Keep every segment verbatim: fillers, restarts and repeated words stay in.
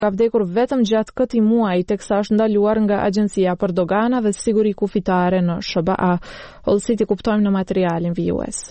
Ka vdekur vetëm gjatë këtij muaji teksa është ndaluar nga Agjencia për Dogana dhe Siguri Kufitare në S B A. Hollësit i kuptojmë në materialin vijues.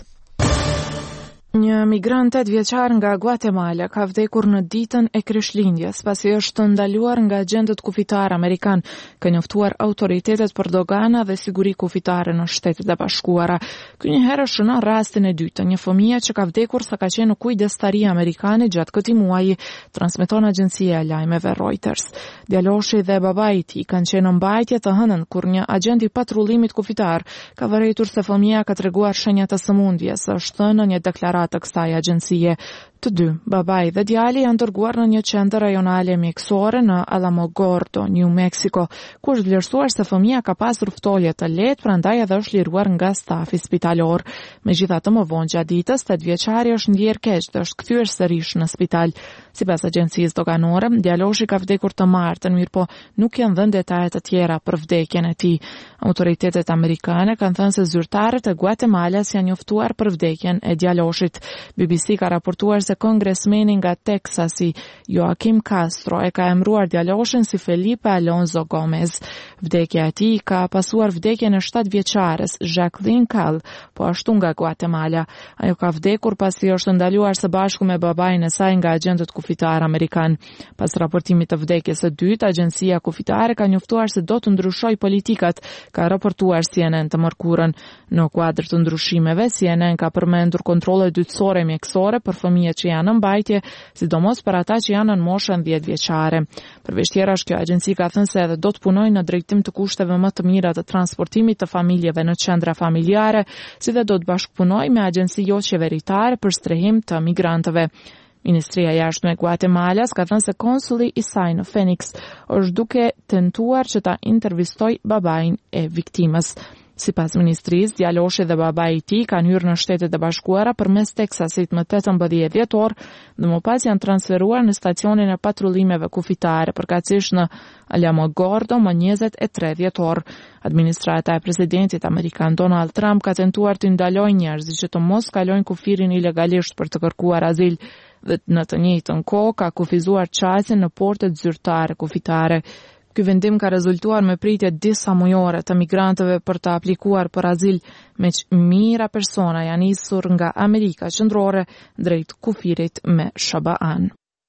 Një migrant tetë vjeçar nga Guatemala ka vdekur në ditën e Krishtlindjes pasi është ndaluar nga agentët kufitar amerikan, ka njoftuar autoritetet për dogana dhe siguri kufitare në Shtetet e Bashkuara. Ky një herë shënon rastin e dytë të një fëmie që ka vdekur sa ka qenë në kujdestari amerikane gjatë këtij muaji, transmeton agjencia e lajmeve Reuters. Djaloshi dhe babai i tij kanë qenë në mbajtje të hënën kur një agent i patrullimit kufitar ka vërejtur se fëmia ka treguar shenja të sëmundjes, është thënë në një deklaratë të kësaj agjencie. Të dy, babai dhe djali janë dërguar në një qendër rajonale mjekësore në Alamogordo, New Mexico, ku është vlerësuar se fëmia ka pasur ftolje të lehtë, prandaj edhe është liruar nga stafi spitalor. Megjithatë, më vonë gjatë ditës, tetëvjeçari është ndjerë keq dhe është kthyer sërish në spital. Sipas agjencisë doganore, djaloshi ka vdekur të martën, mirë po nuk janë dhënë detaje të tjera për vdekjen e tij. Autoritetet amerikane kanë thënë se zyrtarët e Guatemalas janë njoftuar për vdekjen e djaloshit. B B C ka raportuar se kongresmeni nga Texasi, Joaquim Castro, e ka emruar djaloshin si Felipe Alonso Gomez. Vdekja e tij ka pasuar vdekjen e shtatëvjeçares Jacqueline Call, po ashtu nga Guatemala. Ajo ka vdekur pasi është ndaluar së bashku me babain e saj nga agentët kufitar amerikan. Pas raportimit të vdekjes së dytë, agjencia kufitare ka njoftuar se do të ndryshojë politikat, ka raportuar C N N të mërkurën. Në kuadër të ndryshimeve, C N N ka përmendur kontrolle dytësore mjekësore për fëmijët që janë në mbajtje, sidomos për ata që janë në moshën dhjetë vjeçare. Përveç tjerash, kjo agjenci ka thënë se edhe do të punojë në drejtim të kushteve më të mira të transportimit të familjeve në qendra familjare, si dhe do të bashkëpunojë me agjenci jo qeveritare për strehim të migrantëve. Ministria e Jashtme e Guatemalas ka thënë se konsuli i saj në Phoenix është duke tentuar që ta intervistojë babain e viktimës. Sipas ministrisë, djaloshi dhe babai i tij kanë hyrë në Shtetet e Bashkuara përmes Teksasit më tetëmbëdhjetë dhjetor dhe më pas janë transferuar në stacionin e patrullimeve kufitare, përkatësisht në Alamogordo më njëzet e tre dhjetor. Administrata e presidentit amerikan Donald Trump ka tentuar të ndalojë njerëzit që të mos kalojnë kufirin ilegalisht për të kërkuar azil dhe në të njëjtën kohë ka kufizuar qasjen në portet zyrtare kufitare. Ky vendim ka rezultuar me pritje disa mujore të migrantëve për të aplikuar për azil, me që mijëra persona janë nisur nga Amerika Qendrore drejt kufirit me S B A-n.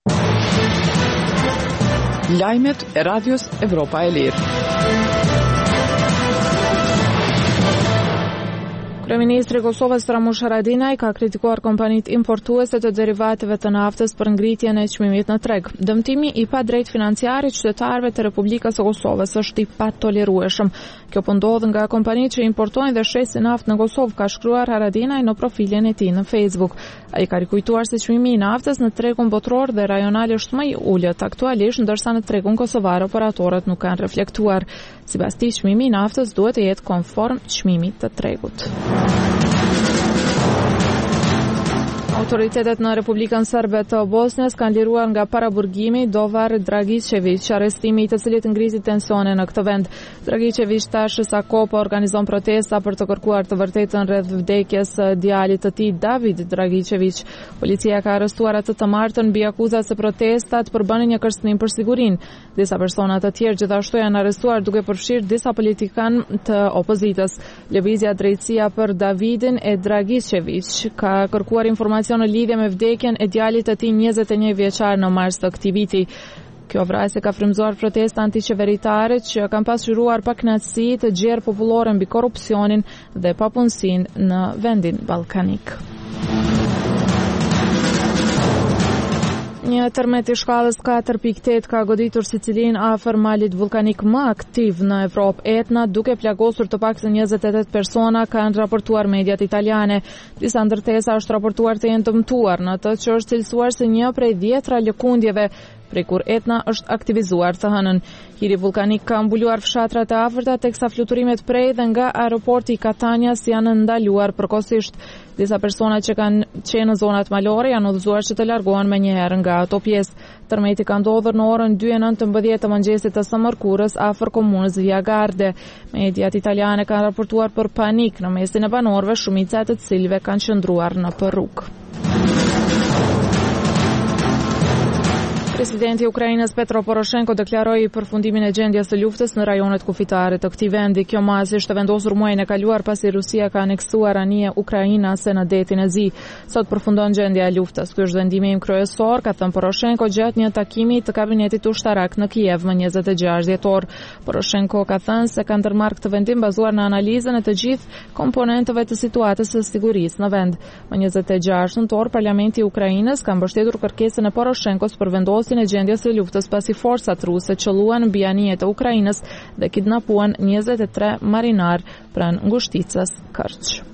Lajmet e Radios Evropa e Lirë. Kryeministri i Kosovës Ramush Haradinaj ka kritikuar kompanitë importuese të derivateve të naftës për ngritjen e çmimit në treg. Dëmtimi i padrejtë financiar i qytetarëve të Republikës së Kosovës është i patolerueshëm. Kjo po ndodh nga kompanitë që importojnë dhe shesin naftë në Kosovë, ka shkruar Haradinaj në profilin e tij në Facebook. Ai ka rikujtuar se çmimi i naftës në tregun botror dhe rajonal është më i ulët aktualisht, ndërsa në tregun kosovar operatorët nuk kanë reflektuar. Sipas tij, çmimi i naftës duhet të jetë konform çmimit të tregut. Autoritetet në Republikën Serbe të Bosnjës kanë liruar nga paraburgimi Dovar Dragičević, arrestimi i të cilit ngriti tensione në këtë vend. Dragičević tash sa kohë po organizon protesta për të kërkuar të vërtetën rreth vdekjes së djalit të tij David Dragičević. Policia ka arrestuar atë të martën mbi akuzat se protestat përbënin një kërcënim për sigurinë. Disa persona të tjerë gjithashtu janë arrestuar duke përfshirë disa politikanë të opozitës. Lëvizja Drejtësia për Davidin e Dragičević ka kërkuar informacion në lidhje me vdekjen e djalit të tij njëzet e një vjeçar në mars të këtij viti. Kjo vrasje ka frymzuar protesta antiqeveritare që kanë pasqyruar pakënaqësi të gjerë popullore mbi korrupsionin dhe papunësinë në vendin ballkanik. Një tërmet i shkallës katër pikë tetë ka goditur Sicilinë afër malit vulkanik më aktiv në Evropë, Etna, duke plagosur të paktën njëzet e tetë persona, kanë raportuar mediat italiane. Disa ndërtesa është raportuar të jenë dëmtuar në atë që është cilësuar si një prej dhjetra lëkundjeve prej kur Etna është aktivizuar të hënën. Hiri vulkanik ka mbuluar fshatrat e afërta, teksa fluturimet prej dhe nga aeroporti i Katanias janë ndaluar përkohësisht. Disa persona që kanë qenë në zonat malore janë udhëzuar që të largohen menjëherë nga ato pjesë. Tërmeti ka ndodhur në orën dy e nëntëmbëdhjetë të mëngjesit të së mërkurës afër komunës Via Garde. Mediat italiane kanë raportuar për panik në mesin e banorëve, shumica e të cilëve kanë qëndruar në rrugë. Presidenti i Ukrainës Petro Poroshenko deklaroi përfundimin e gjendjes së luftës në rajonet kufitare të këtij vendi. Kjo masë ishte vendosur muajin e kaluar pasi Rusia ka aneksuar anije Ukrainase në detin e Zi. Sot përfundon gjendja e luftës. Ky është vendimi im kryesor, ka thënë Poroshenko gjatë një takimi të kabinetit ushtarak në Kiev më njëzet e gjashtë dhjetor. Poroshenko ka thënë se ka ndërmarrë këtë vendim bazuar në analizën e të gjithë komponenteve të situatës së sigurisë në vend. Më njëzet e gjashtë nëntor, Parlamenti i Ukrainës ka mbështetur kërkesën e Poroshenkos për vendosjen e gjendjes së luftës pasi forcat ruse qëlluan mbi anijet e Ukrainës dhe kidnapuan njëzet e tre marinar pranë ngushticës Kerch.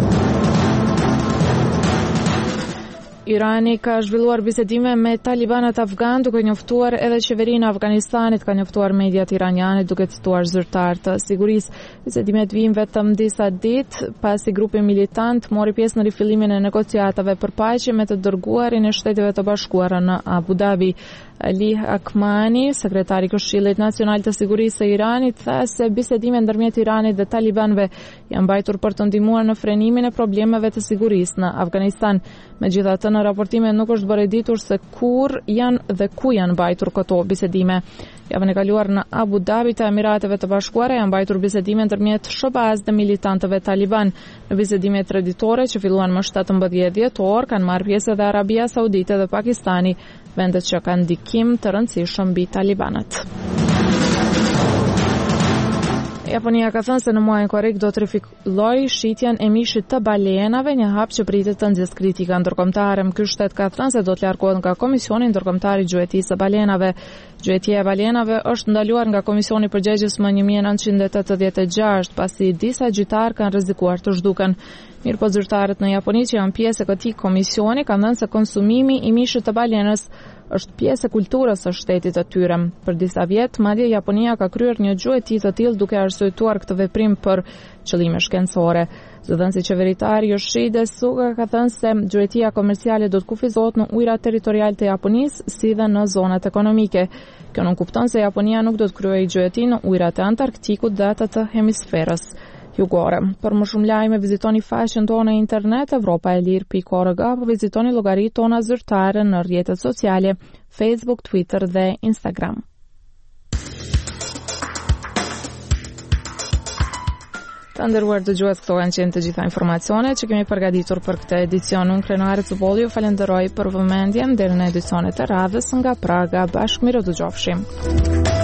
Irani ka zhvilluar bisedime me talibanët afgan, duke njoftuar edhe qeverinë e Afganistanit, ka njoftuar mediat iraniane duke cituar zyrtar të sigurisë. Bisedimet vijnë vetëm disa ditë pasi grupi militant mori pjesë në rifillimin e negociatave për paqe me të dërguarin e Shteteve të Bashkuara në Abu Dhabi. Ali Akmani, sekretari i Këshillit Nacional të Sigurisë së Iranit, tha se bisedimet ndërmjet Iranit dhe talibanëve janë mbajtur për të ndihmuar në frenimin e problemeve të sigurisë në Afganistan. Megjithatë, në raportime nuk është bërë ditur se kur janë dhe ku janë mbajtur këto bisedime. Javën e kaluar në Abu Dhabi të Emirateve të Bashkuara janë mbajtur bisedime ndërmjet S B A-s dhe militantëve taliban. Në bisedimet traditore që filluan më shtatëmbëdhjetë dhjetor kanë marrë pjesë edhe Arabia Saudite dhe Pakistani, vendet që kanë ndikim të rëndësishëm mbi talibanët. Japonia ka thënë se në muajin korrik do të rifillojë shitjen e mishit të balenave, një hap që pritet të nxjerrë kritika ndërkombëtare. Ky shtet ka thënë se do të largohet nga Komisioni Ndërkombëtar i Gjuetisë së Balenave. Gjuetia e balenave është ndaluar nga Komisioni i Përgjegjës më një mijë e nëntëqind e tetëdhjetë e gjashtë pasi disa gjyqtar kanë rrezikuar të zhduken. Mirë po zyrtarët në Japoni që janë pjesë e këtij komisioni kanë thënë se konsumimi i mishit të balenës është pjesë e kulturës së shtetit të tyre. Për disa vjet, madje Japonia ka kryer një gjueti të tillë duke arsyetuar këtë veprim për qëllime shkencore. Zëdhënësi qeveritar Yoshihide Suga ka thënë se gjuetia komerciale do të kufizohet në ujërat territorial të Japonisë si dhe në zonat ekonomike. Kjo nuk kupton se Japonia nuk do të kryejë gjueti në ujërat e Antarktikut dhe ato të hemisferës jugore. Për më shumë lajme vizitoni faqen tonë në internet europa e lir pikë org apo vizitoni llogaritë tona zyrtare në rrjetet sociale Facebook, Twitter dhe Instagram. Të nderuar dëgjues, këto kanë qenë të gjitha informacionet që kemi përgatitur për këtë edicion. Unë Krenare Cuboli ju falenderoj për vëmendjen deri në edicionet e radhës nga Praga. Bashkë mirë dëgjofshim.